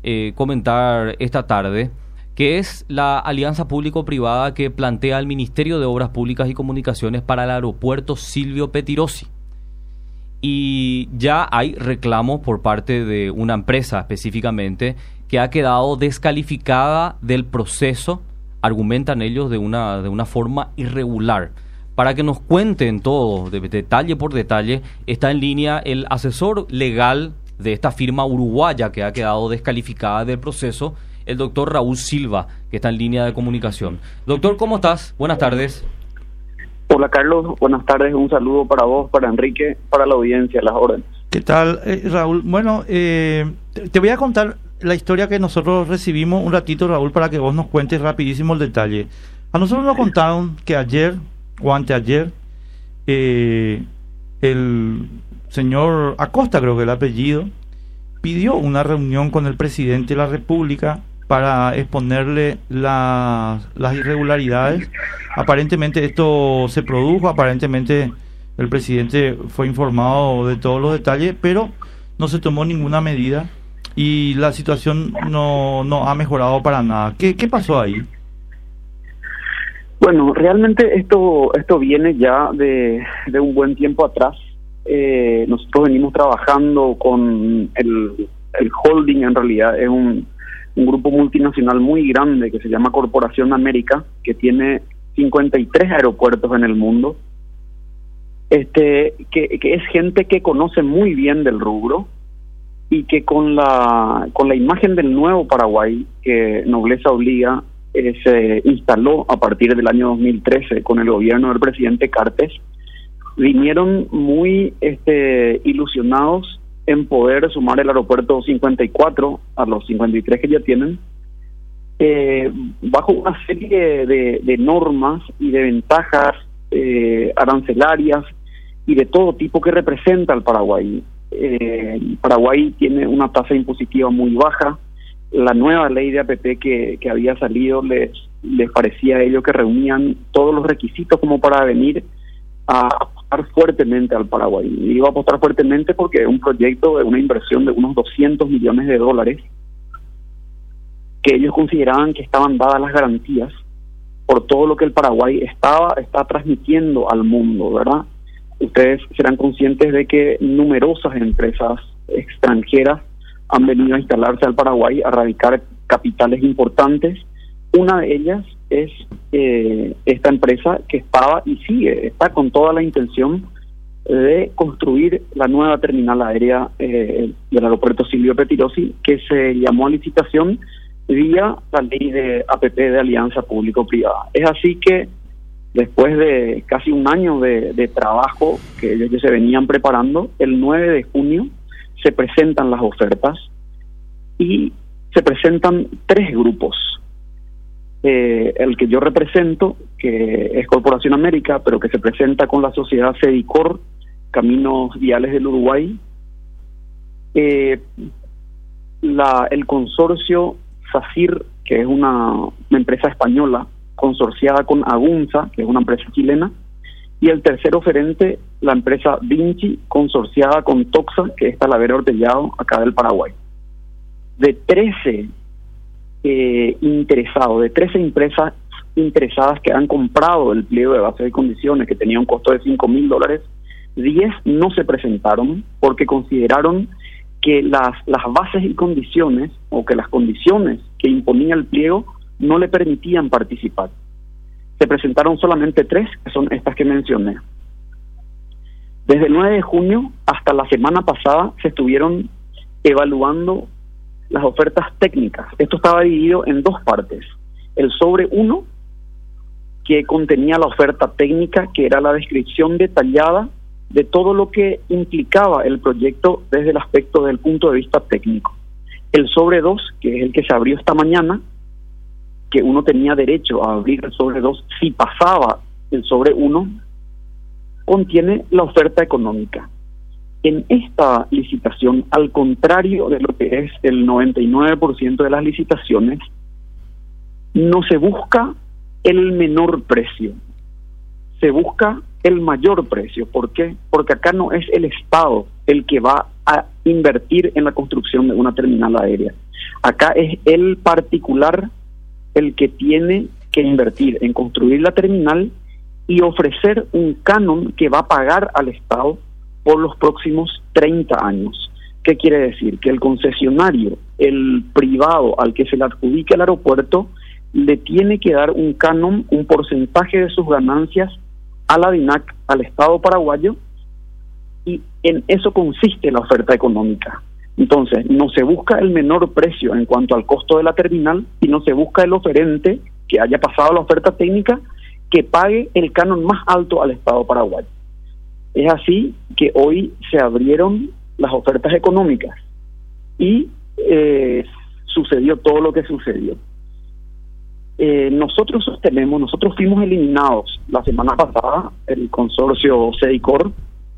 comentar esta tarde, que es la alianza público-privada que plantea el Ministerio de Obras Públicas y Comunicaciones para el aeropuerto Silvio Pettirossi. Y ya hay reclamos por parte de una empresa específicamente que ha quedado descalificada del proceso, argumentan ellos, de una forma irregular. Para que nos cuenten todo, detalle por detalle, está en línea el asesor legal de esta firma uruguaya que ha quedado descalificada del proceso, el doctor Raúl Silva, que está en línea de comunicación. Doctor, ¿cómo estás? Buenas tardes. Hola Carlos, buenas tardes, un saludo para vos, para Enrique, para la audiencia, las órdenes. ¿Qué tal, Raúl? Bueno, te voy a contar la historia que nosotros recibimos un ratito, Raúl, para que vos nos cuentes rapidísimo el detalle. A nosotros nos contaron que ayer o anteayer el señor Acosta, creo que el apellido, pidió una reunión con el presidente de la República para exponerle las irregularidades. Aparentemente esto se produjo, aparentemente el presidente fue informado de todos los detalles, pero no se tomó ninguna medida y la situación no ha mejorado para nada. ¿Qué pasó ahí? Bueno, realmente esto viene ya de un buen tiempo atrás. Nosotros venimos trabajando con el holding, en realidad es un grupo multinacional muy grande que se llama Corporación América, que tiene 53 aeropuertos en el mundo, que es gente que conoce muy bien del rubro y que con la imagen del nuevo Paraguay, que Nobleza Obliga, se instaló a partir del año 2013 con el gobierno del presidente Cartes, vinieron muy ilusionados en poder sumar el aeropuerto 54 a los 53 que ya tienen, bajo una serie de normas y de ventajas arancelarias y de todo tipo que representa al Paraguay. Paraguay tiene una tasa impositiva muy baja. La nueva ley de APP que había salido les parecía a ellos que reunían todos los requisitos como para venir a apostar fuertemente al Paraguay. Y digo apostar fuertemente porque es un proyecto de una inversión de unos $200 millones que ellos consideraban que estaban dadas las garantías por todo lo que el Paraguay está transmitiendo al mundo, ¿verdad? Ustedes serán conscientes de que numerosas empresas extranjeras han venido a instalarse al Paraguay, a radicar capitales importantes. Una de ellas es esta empresa que está con toda la intención de construir la nueva terminal aérea del aeropuerto Silvio Pettirossi, que se llamó a licitación vía la ley de APP de Alianza Público-Privada. Es así que después de casi un año de trabajo que ellos ya se venían preparando, el 9 de junio se presentan las ofertas y se presentan 3 grupos. El que yo represento, que es Corporación América, pero que se presenta con la sociedad Cedicor, Caminos Viales del Uruguay, el consorcio SACIR, que es una empresa española consorciada con Agunza, que es una empresa chilena, y el tercer oferente, la empresa Vinci, consorciada con Toxa, que es Talavera Ortellado, acá del Paraguay. De 13 interesados, de 13 empresas interesadas que han comprado el pliego de bases y condiciones, que tenía un costo de $5.000, 10 no se presentaron porque consideraron que las bases y condiciones, o que las condiciones que imponía el pliego, no le permitían participar. Se presentaron solamente 3, que son estas que mencioné. Desde el 9 de junio hasta la semana pasada se estuvieron evaluando las ofertas técnicas. Esto estaba dividido en 2 partes. El sobre 1, que contenía la oferta técnica, que era la descripción detallada de todo lo que implicaba el proyecto desde el aspecto del punto de vista técnico. El sobre 2, que es el que se abrió esta mañana, que uno tenía derecho a abrir el sobre 2 si pasaba el sobre 1, contiene la oferta económica. En esta licitación, al contrario de lo que es el 99% de las licitaciones, no se busca el menor precio, se busca el mayor precio. ¿Por qué? Porque acá no es el Estado el que va a invertir en la construcción de una terminal aérea. Acá es el particular el que tiene que invertir en construir la terminal y ofrecer un canon que va a pagar al Estado por los próximos 30 años. ¿Qué quiere decir? Que el concesionario, el privado al que se le adjudique el aeropuerto, le tiene que dar un canon, un porcentaje de sus ganancias a la DINAC, al Estado paraguayo, y en eso consiste la oferta económica. Entonces, no se busca el menor precio en cuanto al costo de la terminal, sino se busca el oferente que haya pasado la oferta técnica que pague el canon más alto al Estado paraguayo. Es así que hoy se abrieron las ofertas económicas y sucedió todo lo que sucedió. Nosotros fuimos eliminados la semana pasada, el consorcio CEDICOR,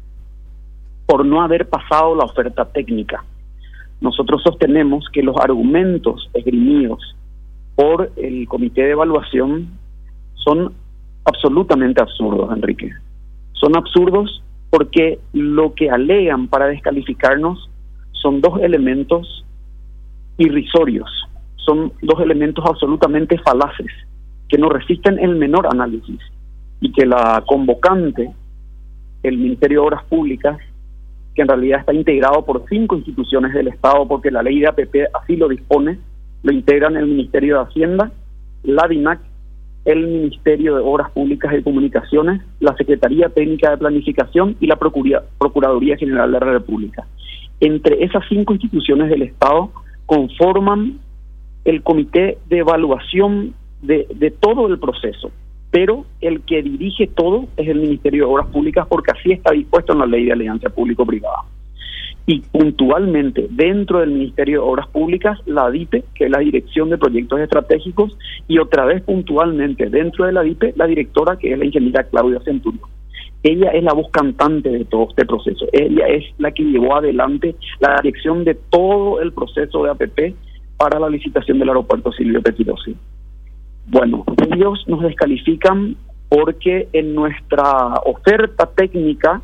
por no haber pasado la oferta técnica. Nosotros sostenemos que los argumentos esgrimidos por el comité de evaluación son absolutamente absurdos, Enrique. Son absurdos porque lo que alegan para descalificarnos son dos elementos irrisorios, son dos elementos absolutamente falaces, que no resisten el menor análisis, y que la convocante, el Ministerio de Obras Públicas, que en realidad está integrado por 5 instituciones del Estado, porque la ley de APP así lo dispone, lo integran el Ministerio de Hacienda, la DINAC, el Ministerio de Obras Públicas y Comunicaciones, la Secretaría Técnica de Planificación y la Procuraduría General de la República. Entre esas 5 instituciones del Estado conforman el comité de evaluación de todo el proceso, pero el que dirige todo es el Ministerio de Obras Públicas, porque así está dispuesto en la Ley de Alianza Público-Privada. Y puntualmente dentro del Ministerio de Obras Públicas, la DIPE, que es la Dirección de Proyectos Estratégicos, y otra vez puntualmente dentro de la DIPE, la directora, que es la ingeniera Claudia Centurio. Ella es la voz cantante de todo este proceso. Ella es la que llevó adelante la dirección de todo el proceso de APP para la licitación del aeropuerto Silvio Pettirossi. Bueno, ellos nos descalifican porque en nuestra oferta técnica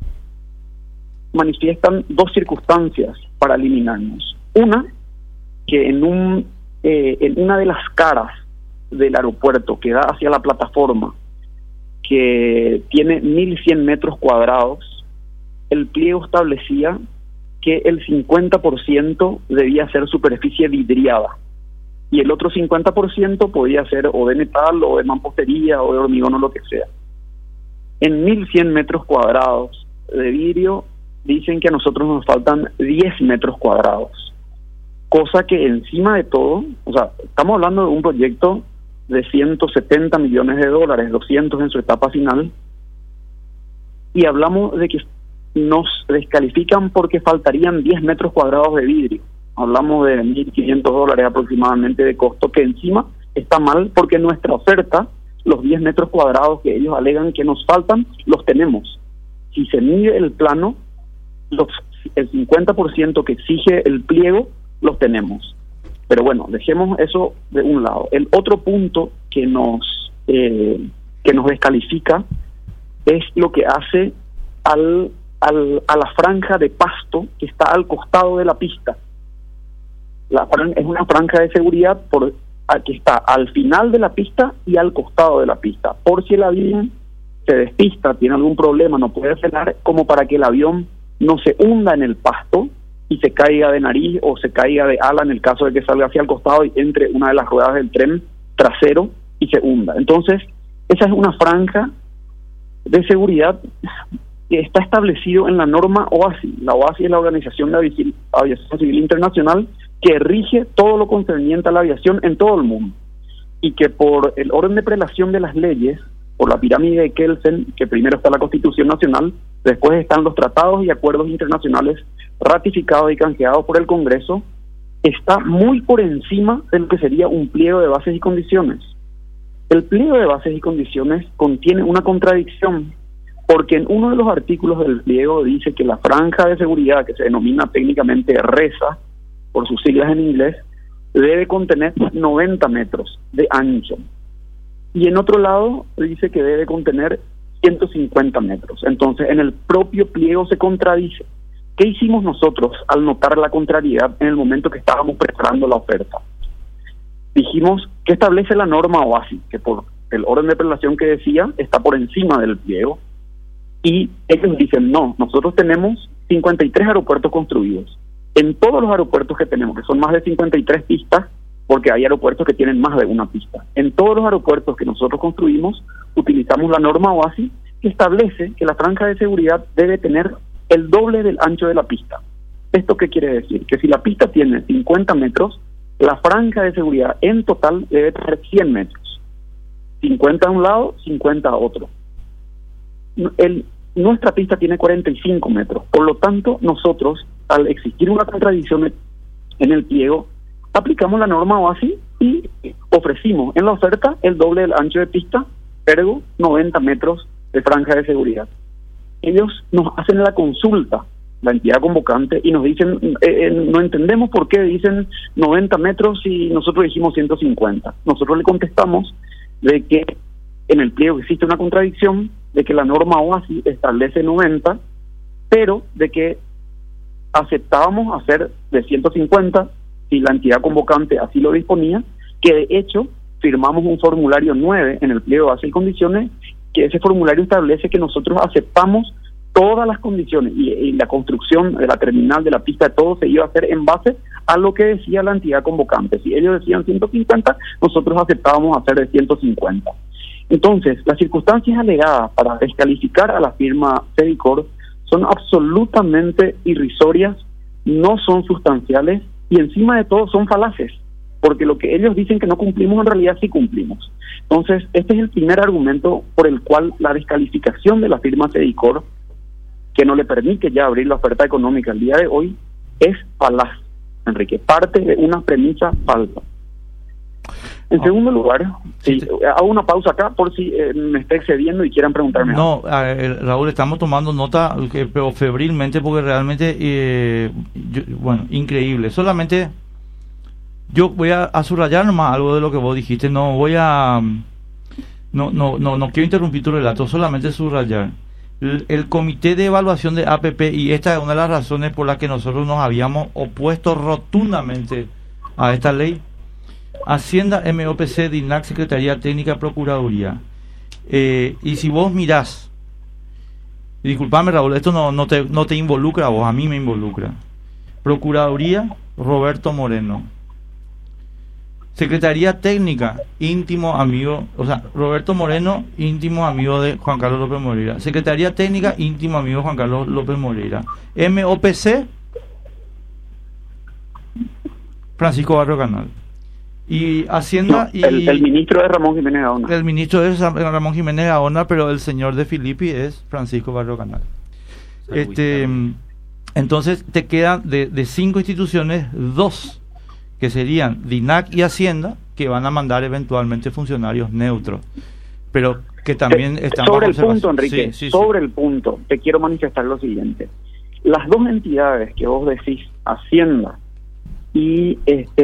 manifiestan 2 circunstancias para eliminarnos. Una, que en una de las caras del aeropuerto que da hacia la plataforma, que tiene 1.100 metros cuadrados, el pliego establecía que el 50% debía ser superficie vidriada y el otro 50% podía ser o de metal o de mampostería o de hormigón o lo que sea. En 1.100 metros cuadrados de vidrio dicen que a nosotros nos faltan 10 metros cuadrados, cosa que encima de todo, o sea, estamos hablando de un proyecto de 170 millones de dólares, 200 en su etapa final, y hablamos de que nos descalifican porque faltarían 10 metros cuadrados de vidrio. Hablamos de $1.500 aproximadamente de costo, que encima está mal porque nuestra oferta, los 10 metros cuadrados que ellos alegan que nos faltan, los tenemos. Si se mide el plano, el 50% que exige el pliego, los tenemos. Pero bueno, dejemos eso de un lado. El otro punto que nos descalifica es lo que hace a la franja de pasto que está al costado de la pista. Es una franja de seguridad que está al final de la pista y al costado de la pista, por si el avión se despista, tiene algún problema, no puede frenar, como para que el avión no se hunda en el pasto y se caiga de nariz o se caiga de ala en el caso de que salga hacia el costado y entre una de las ruedas del tren trasero y se hunda. Entonces, esa es una franja de seguridad que está establecido en la norma OASI. La OASI es la Organización de Aviación Civil Internacional, que rige todo lo concerniente a la aviación en todo el mundo, y que por el orden de prelación de las leyes, por la pirámide de Kelsen, que primero está la Constitución Nacional, después están los tratados y acuerdos internacionales ratificados y canjeados por el Congreso, está muy por encima de lo que sería un pliego de bases y condiciones. El pliego de bases y condiciones contiene una contradicción, porque en uno de los artículos del pliego dice que la franja de seguridad, que se denomina técnicamente RESA, por sus siglas en inglés, debe contener 90 metros de ancho. Y en otro lado dice que debe contener 150 metros. Entonces, en el propio pliego se contradice, ¿Qué hicimos nosotros al notar la contrariedad en el momento que estábamos preparando la oferta? Dijimos que establece la norma OASI, que por el orden de prelación que decía, está por encima del pliego, y ellos dicen, no, nosotros tenemos 53 aeropuertos construidos. En todos los aeropuertos que tenemos, que son más de 53 pistas, porque hay aeropuertos que tienen más de una pista. En todos los aeropuertos que nosotros construimos, utilizamos la norma OASI, que establece que la franja de seguridad debe tener el doble del ancho de la pista. ¿Esto qué quiere decir? Que si la pista tiene 50 metros, la franja de seguridad en total debe tener 100 metros. 50 a un lado, 50 a otro. Nuestra pista tiene 45 metros. Por lo tanto, nosotros, al existir una contradicción en el pliego, aplicamos la norma OASI y ofrecimos en la oferta el doble del ancho de pista, ergo 90 metros de franja de seguridad. Ellos nos hacen la consulta, la entidad convocante, y nos dicen, no entendemos por qué dicen 90 metros y nosotros dijimos 150. Nosotros le contestamos de que en el pliego existe una contradicción, de que la norma OASI establece 90, pero de que aceptábamos hacer de 150 si la entidad convocante así lo disponía, que de hecho firmamos un formulario 9 en el pliego de bases y condiciones, que ese formulario establece que nosotros aceptamos todas las condiciones y la construcción de la terminal, de la pista, de todo se iba a hacer en base a lo que decía la entidad convocante. Si ellos decían 150, nosotros aceptábamos hacer de 150. Entonces, las circunstancias alegadas para descalificar a la firma Cedicor son absolutamente irrisorias, no son sustanciales y encima de todo son falaces, porque lo que ellos dicen que no cumplimos en realidad sí cumplimos. Entonces, este es el primer argumento por el cual la descalificación de la firma Cedicor, que no le permite ya abrir la oferta económica el día de hoy, es falaz, Enrique, parte de una premisa falsa. En segundo lugar, sí, hago una pausa acá por si me está excediendo y quieran preguntarme algo. No, Raúl, estamos tomando nota, pero febrilmente, porque realmente, bueno, increíble. Solamente yo voy a subrayar nomás algo de lo que vos dijiste. No voy a... No quiero interrumpir tu relato, solamente subrayar. El comité de evaluación de APP, y esta es una de las razones por las que nosotros nos habíamos opuesto rotundamente a esta ley: Hacienda, MOPC, DINAC, Secretaría Técnica, Procuraduría. Y si vos mirás, disculpame, Raúl, esto no te involucra a vos, a mí me involucra. Procuraduría, Roberto Moreno. Secretaría Técnica, íntimo amigo, o sea, Roberto Moreno, íntimo amigo de Juan Carlos López Moreira. Secretaría Técnica, íntimo amigo de Juan Carlos López Moreira. MOPC, Francisco Barrio Canal. Y Hacienda... el ministro de Ramón Jiménez Gaona. El ministro es Ramón Jiménez Gaona, pero el señor de Filippi es Francisco Barrio Canal. Entonces te quedan de 5 instituciones, 2 que serían DINAC y Hacienda, que van a mandar eventualmente funcionarios neutros, pero que también están sobre el punto, Enrique, sobre el punto, te quiero manifestar lo siguiente: las dos entidades que vos decís, Hacienda y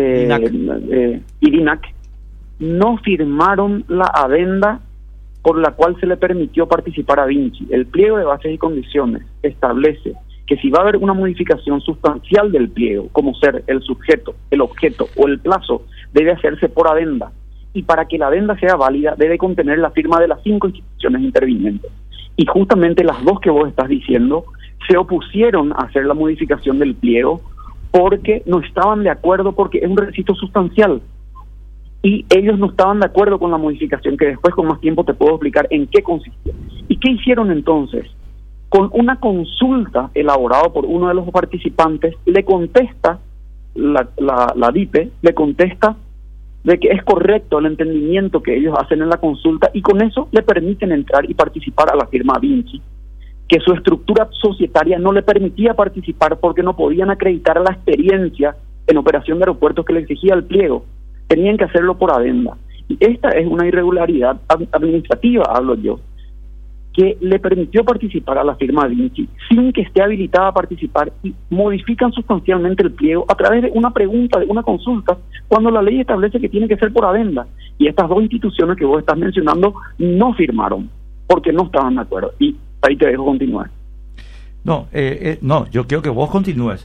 DINAC, no firmaron la adenda por la cual se le permitió participar a Vinci. El pliego de bases y condiciones establece que si va a haber una modificación sustancial del pliego, como ser el sujeto, el objeto o el plazo, debe hacerse por adenda. Y para que la adenda sea válida, debe contener la firma de las 5 instituciones intervinientes. Y justamente las dos que vos estás diciendo se opusieron a hacer la modificación del pliego porque no estaban de acuerdo, porque es un requisito sustancial. Y ellos no estaban de acuerdo con la modificación, que después con más tiempo te puedo explicar en qué consistía. ¿Y qué hicieron entonces? Con una consulta elaborada por uno de los participantes, le contesta la DIPE, le contesta de que es correcto el entendimiento que ellos hacen en la consulta, y con eso le permiten entrar y participar a la firma Vinci, que su estructura societaria no le permitía participar porque no podían acreditar la experiencia en operación de aeropuertos que le exigía el pliego. Tenían que hacerlo por adenda. Y esta es una irregularidad administrativa, hablo yo, que le permitió participar a la firma Vinci sin que esté habilitada a participar, y modifican sustancialmente el pliego a través de una pregunta, de una consulta, cuando la ley establece que tiene que ser por adenda. Y estas dos instituciones que vos estás mencionando no firmaron porque no estaban de acuerdo. Y ahí te dejo continuar. No, yo quiero que vos continúes.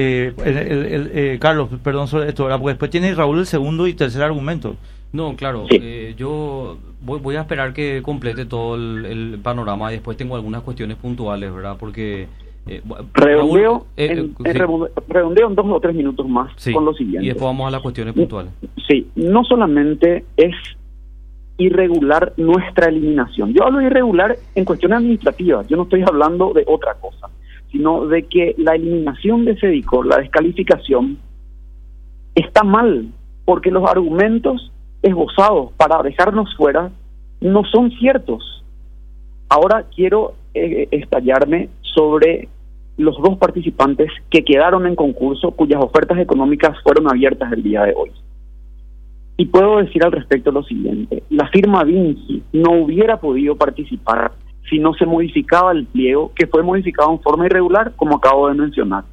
Carlos, perdón sobre esto, ¿verdad? Porque después tiene Raúl el segundo y tercer argumento. No, claro, Sí. yo voy a esperar que complete todo el panorama y después tengo algunas cuestiones puntuales, ¿verdad? Porque... Redondeo, sí. redondeo en 2 o 3 minutos más Sí, con lo siguiente. y después vamos a las cuestiones puntuales. Sí, no solamente es irregular nuestra eliminación. Yo hablo de irregular en cuestiones administrativas, yo no estoy hablando de otra cosa, sino de que la eliminación de Cedicor, la descalificación, está mal, porque los argumentos esbozados para dejarnos fuera no son ciertos. Ahora quiero estallarme sobre los 2 participantes que quedaron en concurso, cuyas ofertas económicas fueron abiertas el día de hoy. Y puedo decir al respecto lo siguiente: la firma Vinci no hubiera podido participar si no se modificaba el pliego, que fue modificado en forma irregular, como acabo de mencionar,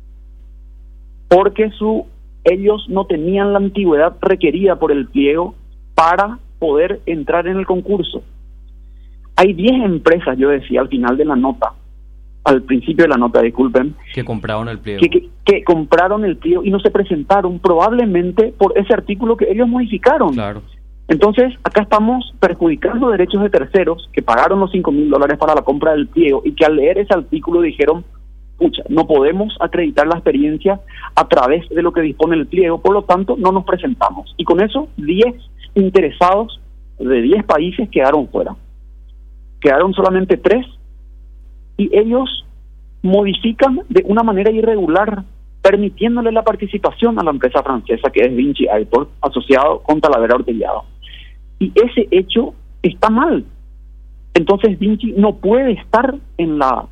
porque ellos no tenían la antigüedad requerida por el pliego para poder entrar en el concurso. Hay 10 empresas, yo decía al final de la nota, al principio de la nota, disculpen, Que compraron el pliego. que compraron el pliego y no se presentaron, probablemente por ese artículo que ellos modificaron. Claro. Entonces, acá estamos perjudicando derechos de terceros que pagaron los $5.000 para la compra del pliego y que al leer ese artículo dijeron: pucha, no podemos acreditar la experiencia a través de lo que dispone el pliego, por lo tanto no nos presentamos. Y con eso 10 interesados de 10 países quedaron fuera. Quedaron solamente 3 y ellos modifican de una manera irregular, permitiéndole la participación a la empresa francesa que es Vinci Airport, asociado con Talavera Ortellado. Y ese hecho está mal. Entonces Vinci no puede estar en la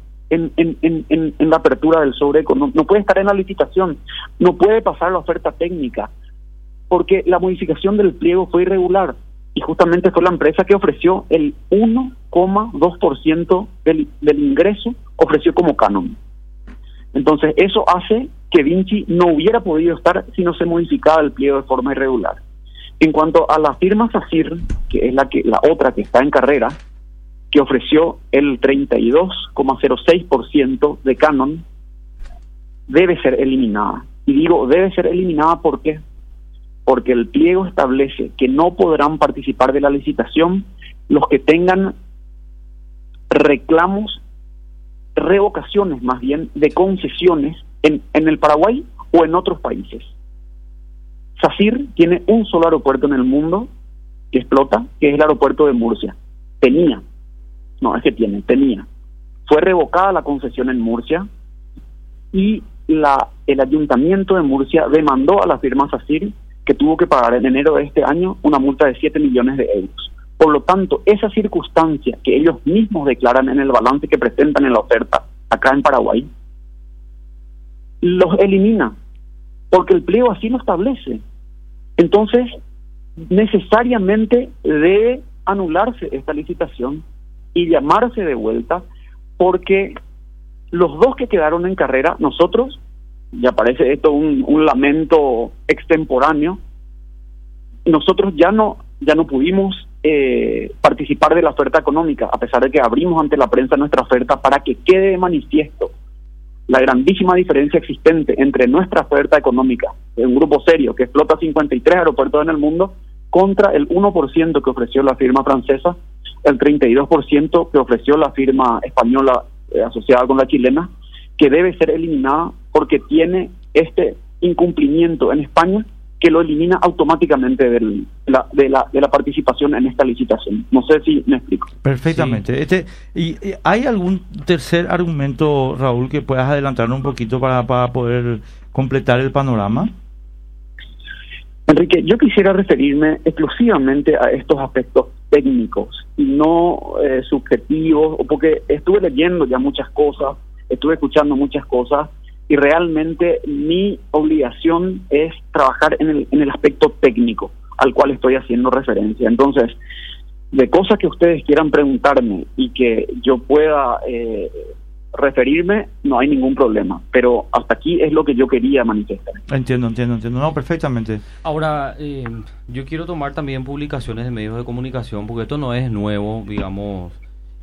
apertura del sobre económico, no puede estar en la licitación, no puede pasar la oferta técnica, porque la modificación del pliego fue irregular y justamente fue la empresa que ofreció el 1,2% del ingreso, ofreció como canon. Entonces eso hace que Vinci no hubiera podido estar si no se modificaba el pliego de forma irregular. En cuanto a la firma SACIR, que es la otra que está en carrera, que ofreció el 32,06% de canon, debe ser eliminada. Y digo debe ser eliminada, ¿por qué? Porque el pliego establece que no podrán participar de la licitación los que tengan reclamos, revocaciones más bien, de concesiones en el Paraguay o en otros países. SACIR tiene un solo aeropuerto en el mundo que explota, que es el aeropuerto de Murcia. Tenía. Fue revocada la concesión en Murcia y el ayuntamiento de Murcia demandó a la firma SACIR, que tuvo que pagar en enero de este año una multa de 7 millones de euros. Por lo tanto, esa circunstancia que ellos mismos declaran en el balance que presentan en la oferta acá en Paraguay, los elimina, porque el pliego así lo establece. Entonces, necesariamente debe anularse esta licitación y llamarse de vuelta, porque los 2 que quedaron en carrera, nosotros, ya parece esto un lamento extemporáneo, nosotros ya no pudimos participar de la oferta económica, a pesar de que abrimos ante la prensa nuestra oferta para que quede de manifiesto la grandísima diferencia existente entre nuestra oferta económica, de un grupo serio que explota 53 aeropuertos en el mundo, contra el 1% que ofreció la firma francesa, el 32% que ofreció la firma española asociada con la chilena, que debe ser eliminada porque tiene este incumplimiento en España que lo elimina automáticamente de la participación en esta licitación. No sé si me explico. Perfectamente. Sí. ¿Y hay algún tercer argumento, Raúl, que puedas adelantarnos un poquito para poder completar el panorama? Enrique, yo quisiera referirme exclusivamente a estos aspectos técnicos y no subjetivos, porque estuve leyendo ya muchas cosas, estuve escuchando muchas cosas, y realmente mi obligación es trabajar en el aspecto técnico al cual estoy haciendo referencia. Entonces, de cosas que ustedes quieran preguntarme y que yo pueda referirme, no hay ningún problema, pero hasta aquí es lo que yo quería manifestar. Entiendo, no, perfectamente. Ahora, yo quiero tomar también publicaciones de medios de comunicación, porque esto no es nuevo, digamos.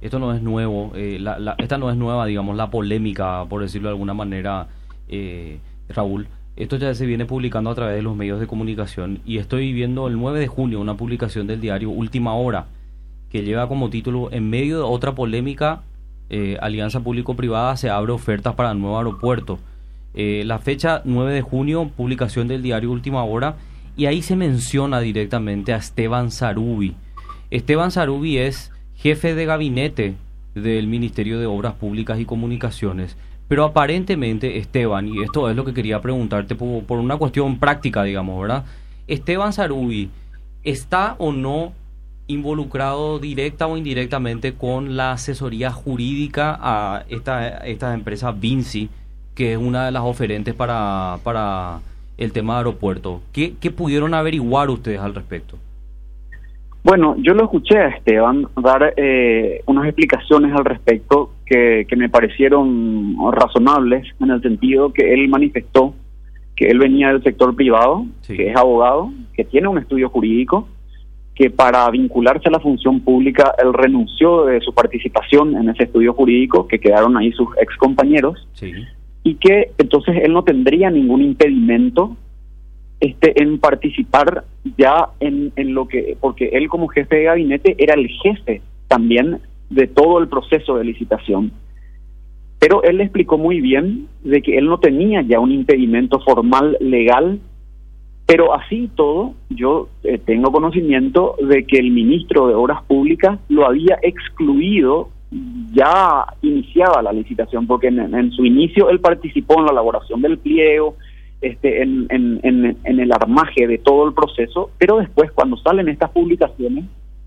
esto no es nuevo, esta no es nueva, digamos, la polémica, por decirlo de alguna manera, Raúl. Esto ya se viene publicando a través de los medios de comunicación y estoy viendo el 9 de junio una publicación del diario Última Hora que lleva como título: en medio de otra polémica, alianza público-privada, se abre ofertas para el nuevo aeropuerto. La fecha 9 de junio, publicación del diario Última Hora, y ahí se menciona directamente a Esteban Sarubi. Esteban Sarubi es jefe de gabinete del Ministerio de Obras Públicas y Comunicaciones. Pero aparentemente, Esteban, y esto es lo que quería preguntarte por una cuestión práctica, digamos, ¿verdad? Esteban Sarubi, ¿está o no involucrado directa o indirectamente con la asesoría jurídica a esta empresa Vinci, que es una de las oferentes para el tema de aeropuerto? ¿Qué pudieron averiguar ustedes al respecto? Bueno, yo lo escuché a Esteban dar unas explicaciones al respecto que me parecieron razonables, en el sentido que él manifestó que él venía del sector privado, sí, que es abogado, que tiene un estudio jurídico, que para vincularse a la función pública él renunció de su participación en ese estudio jurídico, que quedaron ahí sus ex compañeros, sí, y que entonces él no tendría ningún impedimento en participar ya en lo que, porque él como jefe de gabinete era el jefe también de todo el proceso de licitación. Pero él le explicó muy bien de que él no tenía ya un impedimento formal legal, pero así todo, yo tengo conocimiento de que el ministro de Obras Públicas lo había excluido ya iniciada la licitación, porque en su inicio él participó en la elaboración del pliego, en el armaje de todo el proceso, pero después cuando salen estas publicaciones,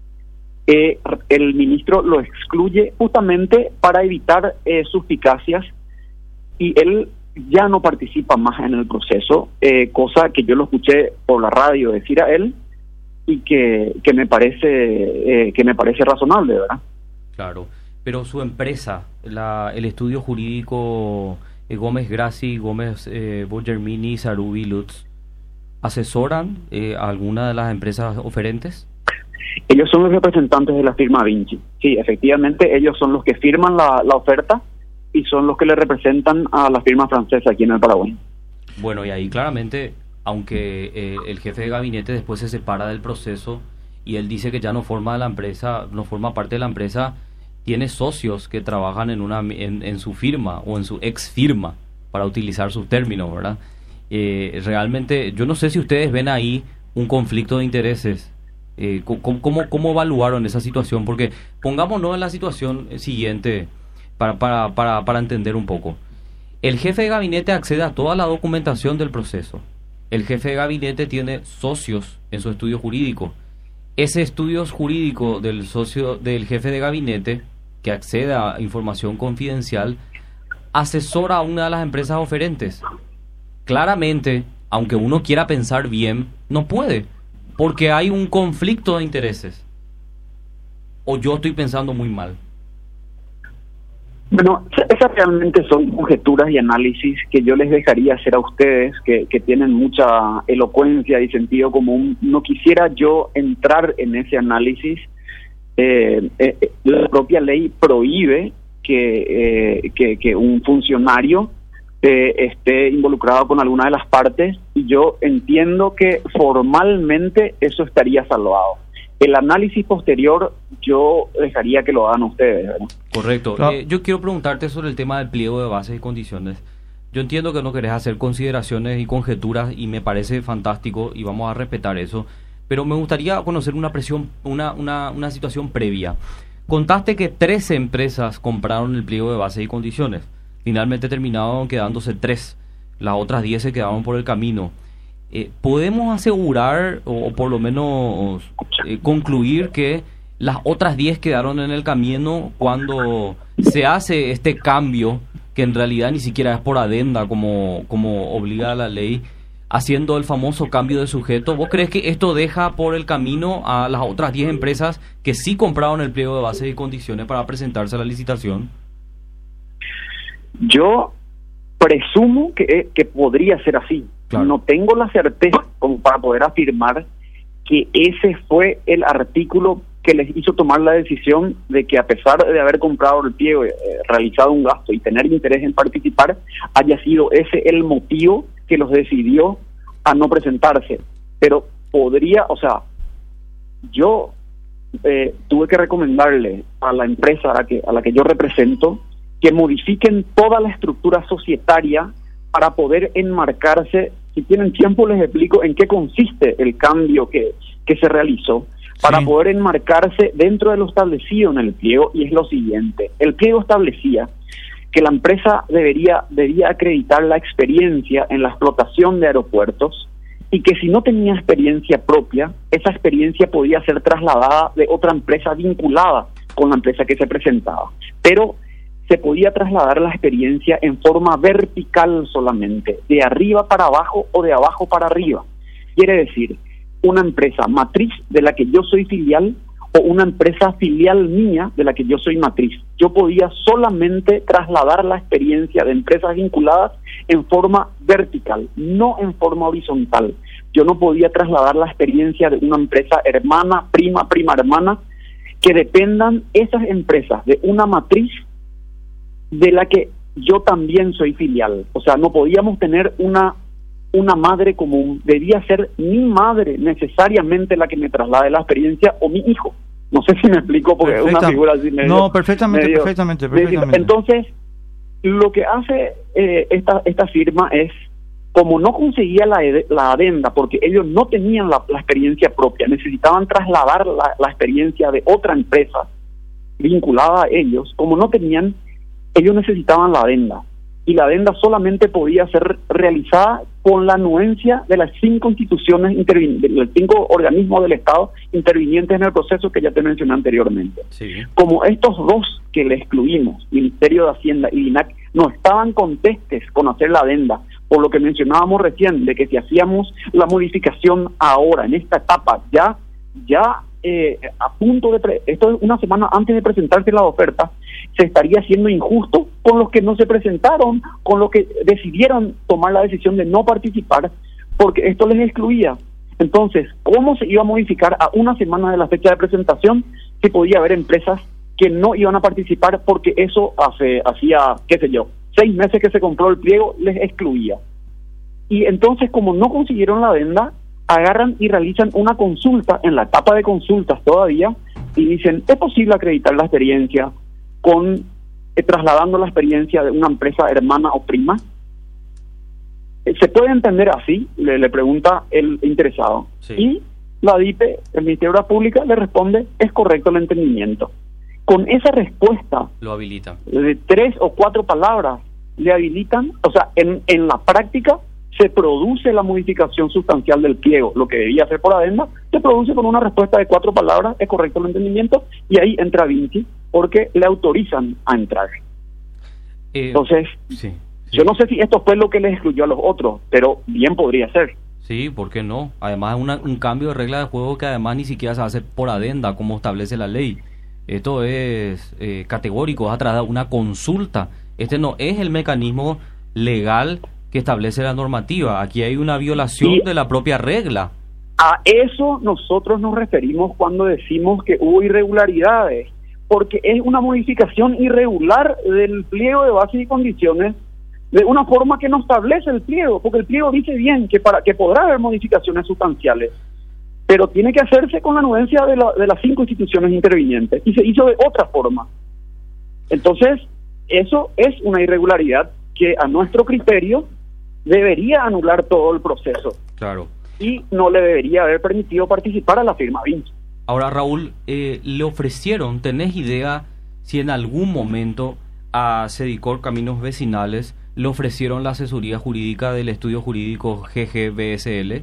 el ministro lo excluye justamente para evitar suspicacias, y él ya no participa más en el proceso, cosa que yo lo escuché por la radio decir a él, y que me parece razonable, ¿verdad? Claro, pero su empresa, el estudio jurídico Gómez Grassi, Gómez Bogermini, Sarubi, Lutz, ¿asesoran a alguna de las empresas oferentes? Ellos son los representantes de la firma Vinci. Sí, efectivamente, ellos son los que firman la oferta y son los que le representan a la firma francesa aquí en el Paraguay. Bueno, y ahí claramente, aunque el jefe de gabinete después se separa del proceso y él dice que ya no forma parte de la empresa, tiene socios que trabajan en su firma o en su ex firma, para utilizar sus términos, ¿verdad? Realmente, yo no sé si ustedes ven ahí un conflicto de intereses. ¿Cómo evaluaron esa situación? Porque pongámonos en la situación siguiente para entender un poco. El jefe de gabinete accede a toda la documentación del proceso. El jefe de gabinete tiene socios en su estudio jurídico. Ese estudio jurídico del jefe de gabinete, que accede a información confidencial, asesora a una de las empresas oferentes. Claramente, aunque uno quiera pensar bien, no puede, porque hay un conflicto de intereses. ¿O yo estoy pensando muy mal? Bueno, esas realmente son conjeturas y análisis que yo les dejaría hacer a ustedes, que tienen mucha elocuencia y sentido común. No quisiera yo entrar en ese análisis. La propia ley prohíbe que un funcionario esté involucrado con alguna de las partes, y yo entiendo que formalmente eso estaría salvado. El análisis posterior yo dejaría que lo hagan ustedes, ¿verdad? Correcto. Yo quiero preguntarte sobre el tema del pliego de bases y condiciones. Yo entiendo que no querés hacer consideraciones y conjeturas, y me parece fantástico y vamos a respetar eso, pero me gustaría conocer una situación previa. Contaste que 13 empresas compraron el pliego de bases y condiciones. Finalmente terminaron quedándose 3. Las otras 10 se quedaron por el camino. ¿Podemos asegurar o por lo menos concluir que las otras 10 quedaron en el camino cuando se hace este cambio, que en realidad ni siquiera es por adenda como obliga la ley, haciendo el famoso cambio de sujeto? ¿Vos crees que esto deja por el camino a las otras 10 empresas que sí compraron el pliego de bases y condiciones para presentarse a la licitación? Yo presumo que podría ser así. Claro. No tengo la certeza como para poder afirmar que ese fue el artículo que les hizo tomar la decisión de que, a pesar de haber comprado el pliego, realizado un gasto y tener interés en participar, haya sido ese el motivo que los decidió a no presentarse. Pero podría, o sea, yo tuve que recomendarle a la empresa a la que yo represento que modifiquen toda la estructura societaria para poder enmarcarse. Si tienen tiempo les explico en qué consiste el cambio que se realizó, para poder enmarcarse dentro de lo establecido en el pliego, y es lo siguiente. El pliego establecía que la empresa debía acreditar la experiencia en la explotación de aeropuertos, y que si no tenía experiencia propia, esa experiencia podía ser trasladada de otra empresa vinculada con la empresa que se presentaba. Pero se podía trasladar la experiencia en forma vertical solamente, de arriba para abajo o de abajo para arriba. Quiere decir, una empresa matriz de la que yo soy filial o una empresa filial mía de la que yo soy matriz. Yo podía solamente trasladar la experiencia de empresas vinculadas en forma vertical, no en forma horizontal. Yo no podía trasladar la experiencia de una empresa hermana, prima hermana, que dependan esas empresas de una matriz de la que yo también soy filial. O sea, no podíamos tener una madre común. Debía ser mi madre necesariamente la que me traslade la experiencia, o mi hijo. No sé si me explico, porque es una figura así medio... No, perfectamente. Entonces, lo que hace esta firma es, como no conseguía la adenda, porque ellos no tenían la experiencia propia, necesitaban trasladar la experiencia de otra empresa vinculada a ellos. Como no tenían, ellos necesitaban la adenda, y la adenda solamente podía ser realizada con la anuencia de las 5 instituciones, de los 5 organismos del Estado intervinientes en el proceso que ya te mencioné anteriormente. Sí. Como estos 2 que le excluimos, Ministerio de Hacienda y INAC, no estaban contestes con hacer la adenda, por lo que mencionábamos recién, de que si hacíamos la modificación ahora, en esta etapa, ya a punto de... esto es una semana antes de presentarse la oferta, se estaría siendo injusto con los que no se presentaron, con los que decidieron tomar la decisión de no participar, porque esto les excluía. Entonces, ¿cómo se iba a modificar a una semana de la fecha de presentación si podía haber empresas que no iban a participar porque eso hacía, qué sé yo, 6 meses que se compró el pliego, les excluía? Y entonces, como no consiguieron la adenda, agarran y realizan una consulta, en la etapa de consultas todavía, y dicen, ¿es posible acreditar la experiencia con trasladando la experiencia de una empresa hermana o prima? ¿Se puede entender así? Le pregunta el interesado. Sí. Y la DIPE, el Ministerio de Obras Públicas, le responde, es correcto el entendimiento. Con esa respuesta, lo habilita. De 3 o 4 palabras, le habilitan, o sea, en la práctica, se produce la modificación sustancial del pliego. Lo que debía hacer por adenda se produce con una respuesta de 4 palabras, es correcto el entendimiento, y ahí entra Vinci, porque le autorizan a entrar. Entonces, sí. Yo no sé si esto fue lo que les excluyó a los otros, pero bien podría ser. Sí, ¿por qué no? Además es un cambio de regla de juego que además ni siquiera se va a hacer por adenda, como establece la ley. Esto es categórico, es a través de una consulta. Este no es el mecanismo legal que establece la normativa. Aquí hay una violación de la propia regla. A eso nosotros nos referimos cuando decimos que hubo irregularidades, porque es una modificación irregular del pliego de bases y condiciones de una forma que no establece el pliego, porque el pliego dice bien que podrá haber modificaciones sustanciales, pero tiene que hacerse con la anuencia de las 5 instituciones intervinientes, y se hizo de otra forma. Entonces, eso es una irregularidad que a nuestro criterio debería anular todo el proceso. Claro. Y no le debería haber permitido participar a la firma Vinci. Ahora, Raúl, le ofrecieron, ¿tenés idea si en algún momento a Cedicor Caminos Vecinales le ofrecieron la asesoría jurídica del estudio jurídico GGBSL?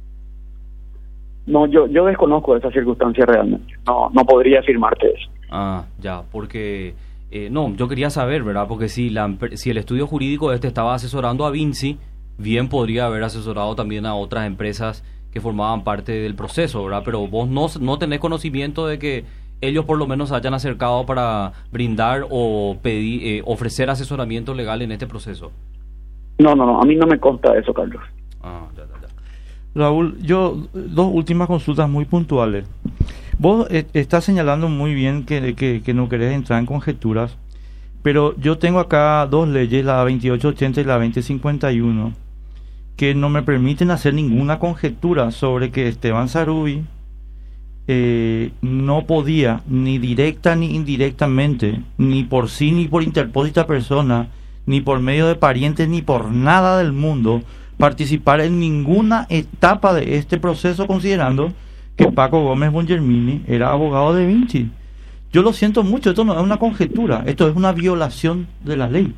No, yo desconozco esa circunstancia realmente. No podría afirmarte eso. Ah, ya, porque... no, yo quería saber, ¿verdad? Porque si el estudio jurídico estaba asesorando a Vinci, bien podría haber asesorado también a otras empresas que formaban parte del proceso, ¿verdad? Pero vos no tenés conocimiento de que ellos por lo menos se hayan acercado para brindar o pedir, ofrecer asesoramiento legal en este proceso. No, a mí no me consta eso, Carlos. Raúl, 2 últimas consultas muy puntuales. Vos estás señalando muy bien que no querés entrar en conjeturas, pero yo tengo acá dos leyes, la 2880 y la 2051, que no me permiten hacer ninguna conjetura sobre que Esteban Sarubi no podía, ni directa ni indirectamente, ni por sí ni por interpósita persona, ni por medio de parientes, ni por nada del mundo, participar en ninguna etapa de este proceso, considerando que Paco Gómez Bongermini era abogado de Vinci. Yo lo siento mucho, esto no es una conjetura, esto es una violación de la ley.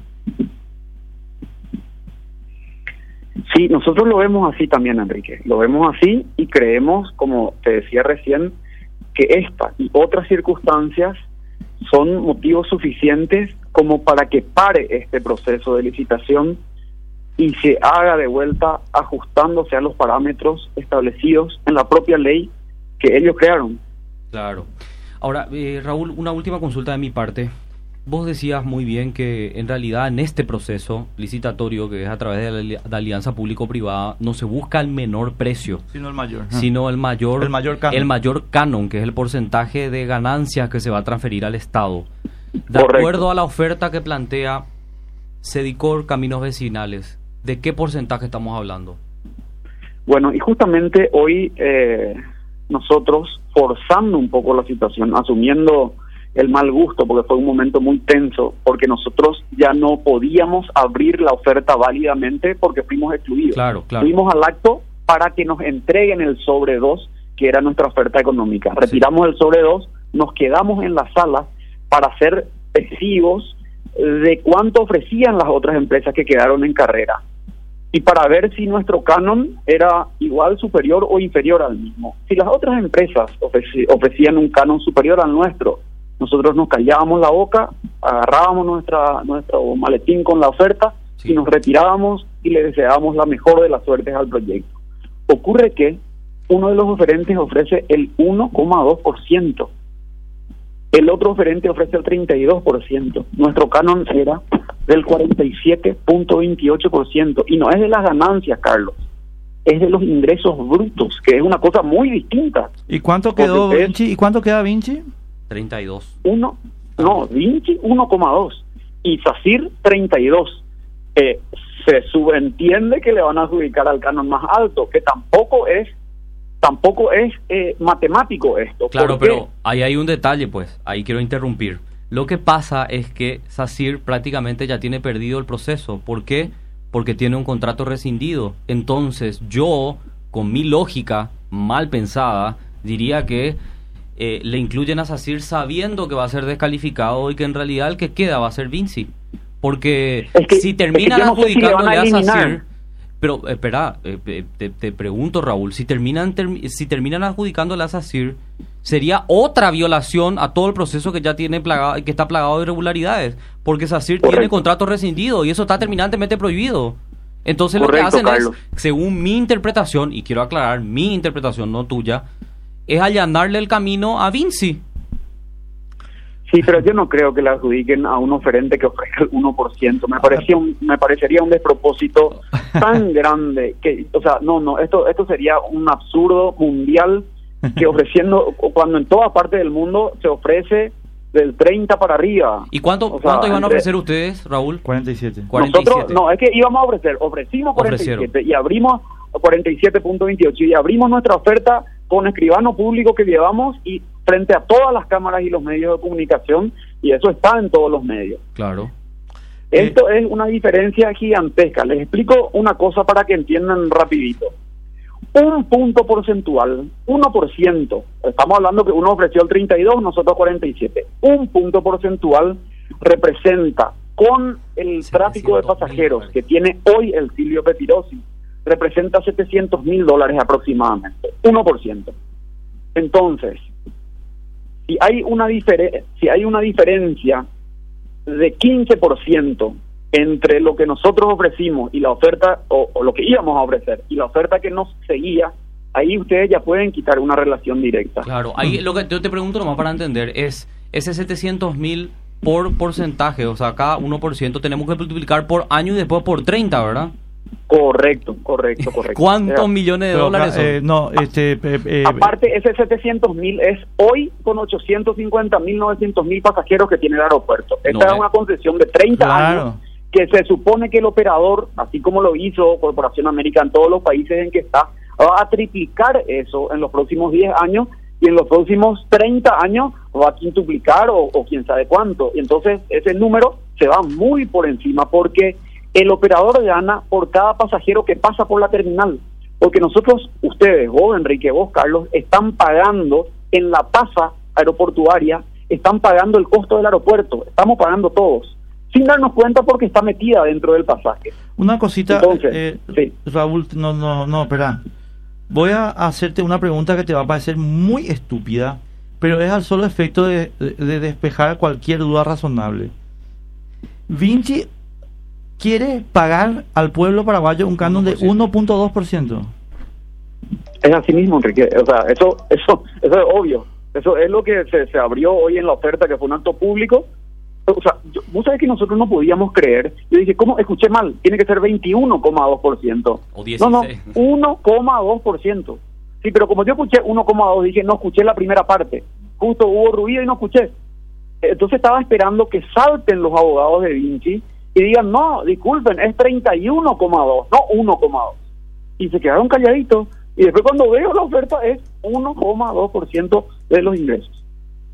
Sí, nosotros lo vemos así también, Enrique. Lo vemos así y creemos, como te decía recién, que esta y otras circunstancias son motivos suficientes como para que pare este proceso de licitación y se haga de vuelta ajustándose a los parámetros establecidos en la propia ley que ellos crearon. Claro. Ahora, Raúl, una última consulta de mi parte. Vos decías muy bien que en realidad en este proceso licitatorio, que es a través de la alianza público-privada, no se busca el menor precio, Sino el mayor. sino el mayor canon. El mayor canon, que es el porcentaje de ganancias que se va a transferir al Estado. De Correcto. acuerdo a la oferta que plantea Sedicor Caminos Vecinales, ¿de qué porcentaje estamos hablando? Bueno, y justamente hoy nosotros, forzando un poco la situación, asumiendo el mal gusto, porque fue un momento muy tenso, porque nosotros ya no podíamos abrir la oferta válidamente porque fuimos excluidos. Claro. Fuimos al acto para que nos entreguen el sobre 2, que era nuestra oferta económica. Retiramos el sobre 2, nos quedamos en la sala para ser testigos de cuánto ofrecían las otras empresas que quedaron en carrera y para ver si nuestro canon era igual, superior o inferior al mismo. Si las otras empresas ofrecían un canon superior al nuestro, nosotros nos callábamos la boca, agarrábamos nuestro maletín con la oferta y nos retirábamos y le deseábamos la mejor de las suertes al proyecto. Ocurre que uno de los oferentes ofrece el 1,2%, el otro oferente ofrece el 32%, nuestro canon era del 47.28%, y no es de las ganancias, Carlos, es de los ingresos brutos, que es una cosa muy distinta. ¿Y cuánto quedó Vinci? ¿Y cuánto queda Vinci? 32. Vinci 1,2 y SACIR 32. Se subentiende que le van a adjudicar al canon más alto, que tampoco es matemático esto. Claro, pero ahí hay un detalle, pues, ahí quiero interrumpir. Lo que pasa es que SACIR prácticamente ya tiene perdido el proceso. ¿Por qué? Porque tiene un contrato rescindido. Entonces, yo, con mi lógica mal pensada, diría que le incluyen a SACIR sabiendo que va a ser descalificado y que en realidad el que queda va a ser Vinci. Porque si terminan adjudicándole a SACIR... Pero, espera, te pregunto, Raúl, si terminan adjudicándole a SACIR, sería otra violación a todo el proceso que ya tiene que está plagado de irregularidades, porque SACIR tiene contrato rescindido y eso está terminantemente prohibido. Entonces lo que hacen Carlos, es, según mi interpretación, y quiero aclarar, mi interpretación, no tuya, es allanarle el camino a Vinci. Sí, pero yo no creo que le adjudiquen a un oferente que ofrezca el 1%. Me parecería un despropósito tan grande que, o sea, esto sería un absurdo mundial, que ofreciendo, cuando en toda parte del mundo se ofrece del 30 para arriba. ¿Y cuánto iban a ofrecer ustedes, Raúl? 47. Nosotros, es que íbamos a ofrecimos 47 y abrimos 47.28 y abrimos nuestra oferta con escribano público que llevamos y frente a todas las cámaras y los medios de comunicación, y eso está en todos los medios. Claro. Esto es una diferencia gigantesca. Les explico una cosa para que entiendan rapidito. Un punto porcentual, 1%, estamos hablando que uno ofreció el 32, nosotros 47. Un punto porcentual representa, con el tráfico de pasajeros que tiene hoy el Silvio Petirosi, representa $700,000 aproximadamente, 1%. Entonces, si hay una diferencia de 15% entre lo que nosotros ofrecimos y la oferta, o lo que íbamos a ofrecer, y la oferta que nos seguía, ahí ustedes ya pueden quitar una relación directa. Claro, ahí lo que yo te pregunto nomás para entender es, ese 700,000 por porcentaje, o sea, cada 1% tenemos que multiplicar por año y después por 30, ¿verdad? Correcto. ¿Cuántos millones de dólares son? Aparte, ese 700.000 es hoy con 850.000, 900.000 pasajeros que tiene el aeropuerto. Esta es una concesión de 30 años que se supone que el operador, así como lo hizo Corporación América en todos los países en que está, va a triplicar eso en los próximos 10 años y en los próximos 30 años va a quintuplicar o quién sabe cuánto. Y entonces ese número se va muy por encima porque el operador gana por cada pasajero que pasa por la terminal. Porque nosotros, ustedes, vos Enrique, vos Carlos, están pagando en la tasa aeroportuaria, están pagando el costo del aeropuerto, estamos pagando todos, sin darnos cuenta porque está metida dentro del pasaje. Una cosita, entonces, sí. Raúl, no, espera. Voy a hacerte una pregunta que te va a parecer muy estúpida, pero es al solo efecto de despejar cualquier duda razonable. Vinci quiere pagar al pueblo paraguayo un canon de 1.2%. Es así mismo, Enrique. O sea, eso es obvio. Eso es lo que se abrió hoy en la oferta, que fue un acto público. O sea, vos sabés que nosotros no podíamos creer. Yo dije, ¿cómo? Escuché mal. Tiene que ser 21,2%. O 16. No, 1,2%. Sí, pero como yo escuché 1,2, dije, no escuché la primera parte. Justo hubo ruido y no escuché. Entonces estaba esperando que salten los abogados de Vinci y digan, no, disculpen, es 31,2, no 1,2. Y se quedaron calladitos. Y después cuando veo la oferta es 1,2% de los ingresos.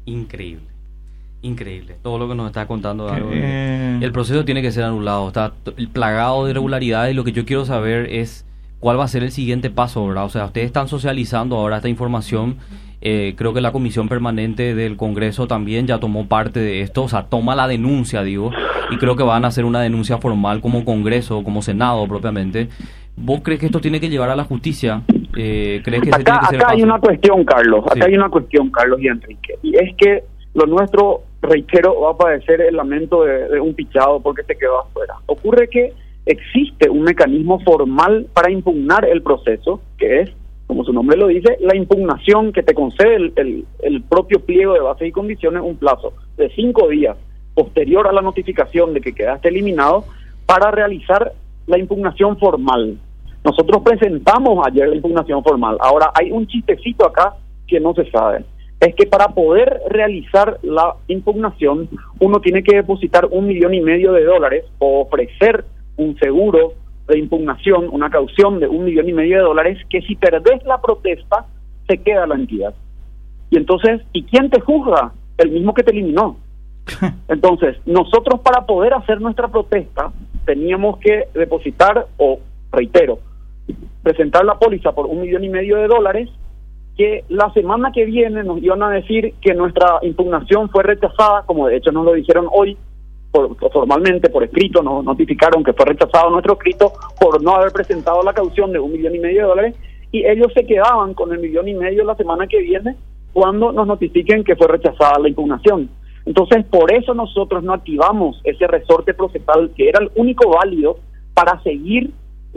Increíble. Todo lo que nos está contando. El proceso tiene que ser anulado. Está plagado de irregularidades y lo que yo quiero saber es cuál va a ser el siguiente paso, ¿verdad? O sea, ustedes están socializando ahora esta información. Creo que la Comisión Permanente del Congreso también ya tomó parte de esto, o sea, toma la denuncia, digo, y creo que van a hacer una denuncia formal como Congreso, como Senado propiamente. ¿Vos crees que esto tiene que llevar a la justicia? ¿Crees que ese tiene que ser el paso? Hay una cuestión, Carlos, Sí. acá hay una cuestión, Carlos y Enrique, y es que lo nuestro, reitero, va a padecer el lamento de un pichado porque se quedó afuera. Ocurre que existe un mecanismo formal para impugnar el proceso, que es, como su nombre lo dice, la impugnación que te concede el propio pliego de bases y condiciones, un plazo de 5 días posterior a la notificación de que quedaste eliminado para realizar la impugnación formal. Nosotros presentamos ayer la impugnación formal. Ahora, hay un chistecito acá que no se sabe. Es que para poder realizar la impugnación, uno tiene que depositar $1,5 millones o ofrecer un seguro de impugnación, una caución de $1,5 millones, que si perdés la protesta, se queda la entidad. Y entonces, ¿y quién te juzga? El mismo que te eliminó. Entonces, nosotros para poder hacer nuestra protesta, teníamos que depositar, o reitero, presentar la póliza por $1,5 millones, que la semana que viene nos iban a decir que nuestra impugnación fue rechazada, como de hecho nos lo dijeron hoy, formalmente, por escrito, nos notificaron que fue rechazado nuestro escrito por no haber presentado la caución de $1,5 millones, y ellos se quedaban con $1,5 millones la semana que viene cuando nos notifiquen que fue rechazada la impugnación. Entonces, por eso nosotros no activamos ese resorte procesal que era el único válido para seguir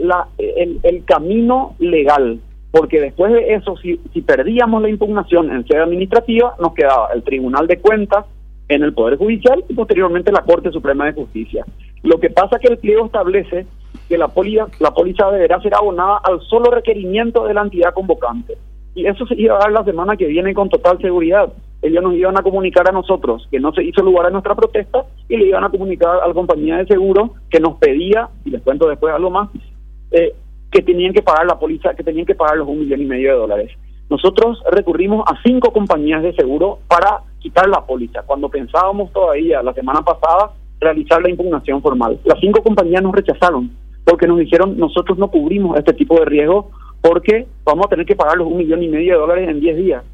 el camino legal, porque después de eso, si perdíamos la impugnación en sede administrativa, nos quedaba el Tribunal de Cuentas en el Poder Judicial y posteriormente la Corte Suprema de Justicia. Lo que pasa es que el pliego establece que la póliza deberá ser abonada al solo requerimiento de la entidad convocante. Y eso se iba a dar la semana que viene con total seguridad. Ellos nos iban a comunicar a nosotros que no se hizo lugar a nuestra protesta y le iban a comunicar a la compañía de seguro que nos pedía, y les cuento después algo más, que tenían que pagar la póliza, que tenían que pagar los $1,5 millones. Nosotros recurrimos a 5 compañías de seguro para quitar la póliza, cuando pensábamos todavía la semana pasada realizar la impugnación formal. Las 5 compañías nos rechazaron porque nos dijeron, nosotros no cubrimos este tipo de riesgo porque vamos a tener que pagar los $1,5 millones en 10 días.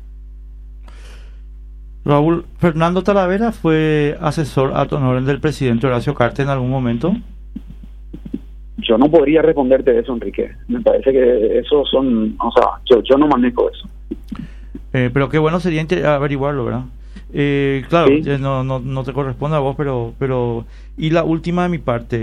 Raúl, Fernando Talavera fue asesor ad honorem del presidente Horacio Cartes en algún momento. Yo no podría responderte eso, Enrique. Me parece que eso son, o sea, yo no manejo eso. Pero qué bueno sería averiguarlo, ¿verdad? Claro, ¿Sí? no te corresponde a vos, pero y la última de mi parte.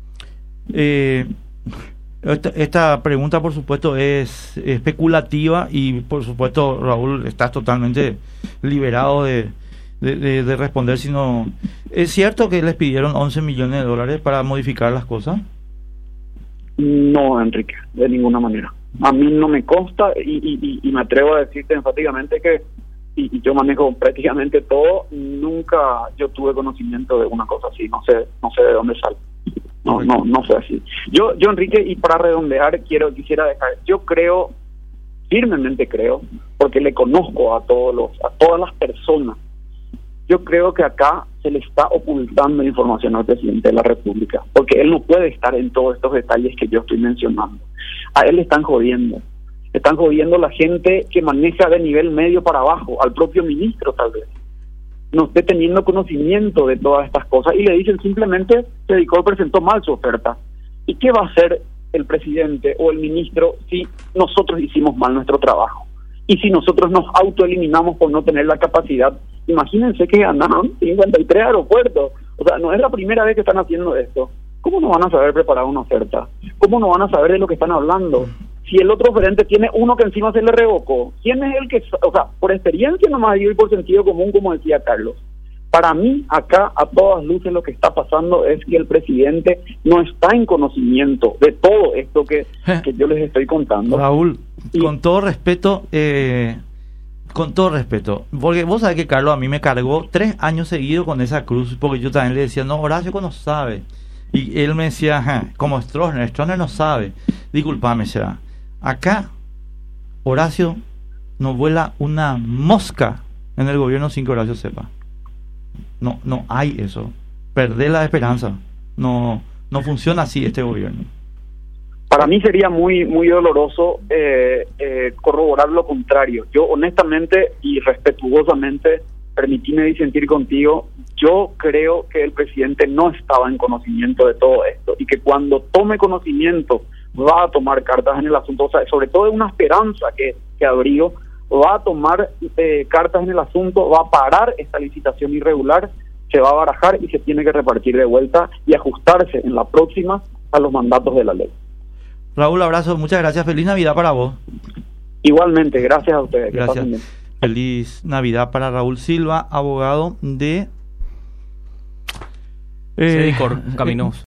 Esta pregunta, por supuesto, es especulativa y, por supuesto, Raúl, estás totalmente liberado de responder. Sino, ¿es cierto que les pidieron $11 millones para modificar las cosas? No, Enrique, de ninguna manera. A mí no me consta y me atrevo a decirte enfáticamente que, y yo manejo prácticamente todo, nunca yo tuve conocimiento de una cosa así, no sé de dónde sale. No fue así. Yo Enrique, y para redondear, quisiera dejar, yo creo, firmemente creo, porque le conozco a todas las personas, yo creo que acá se le está ocultando información al presidente de la República, porque él no puede estar en todos estos detalles que yo estoy mencionando. A él le están jodiendo la gente que maneja de nivel medio para abajo, al propio ministro tal vez, no esté teniendo conocimiento de todas estas cosas, y le dicen simplemente, Sedicor presentó mal su oferta. ¿Y qué va a hacer el presidente o el ministro si nosotros hicimos mal nuestro trabajo? Y si nosotros nos autoeliminamos por no tener la capacidad. Imagínense que ganaron 53 aeropuertos. O sea, no es la primera vez que están haciendo esto. ¿Cómo no van a saber preparar una oferta? ¿Cómo no van a saber de lo que están hablando? Si el otro oferente tiene uno que encima se le revocó, ¿quién es el que...? O sea, por experiencia nomás digo y por sentido común, como decía Carlos. Para mí, acá, a todas luces, lo que está pasando es que el presidente no está en conocimiento de todo esto que yo les estoy contando. Raúl, con todo respeto, porque vos sabés que Carlos a mí me cargó 3 años seguidos con esa cruz, porque yo también le decía, no, Horacio no sabe. Y él me decía, como Stroessner no sabe. Disculpame, será. Acá, Horacio no vuela una mosca en el gobierno sin que Horacio sepa. No hay eso. Perder la esperanza. No funciona así este gobierno. Para mí sería muy doloroso corroborar lo contrario. Yo honestamente y respetuosamente, permitíme disentir contigo, yo creo que el presidente no estaba en conocimiento de todo esto y que cuando tome conocimiento va a tomar cartas en el asunto, o sea, sobre todo de una esperanza que abrió, va a tomar cartas en el asunto, va a parar esta licitación irregular, se va a barajar y se tiene que repartir de vuelta y ajustarse en la próxima a los mandatos de la ley. Raúl, abrazo, muchas gracias, feliz Navidad para vos. Igualmente, gracias a ustedes. Gracias. Feliz Navidad para Raúl Silva, abogado de Sedicor, Caminos.